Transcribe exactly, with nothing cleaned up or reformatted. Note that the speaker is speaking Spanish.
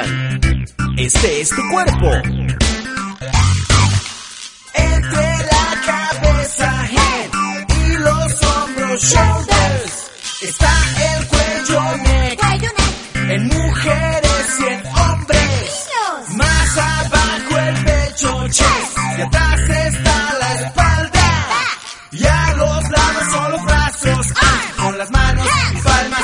natural. Este es tu cuerpo. Entre la cabeza, head, y los hombros, shoulders, está el cuello, neck, en mujeres y en hombres. Más abajo el pecho, chest, y atrás está la espalda. Y a los lados son los brazos, ah, con las manos y palmas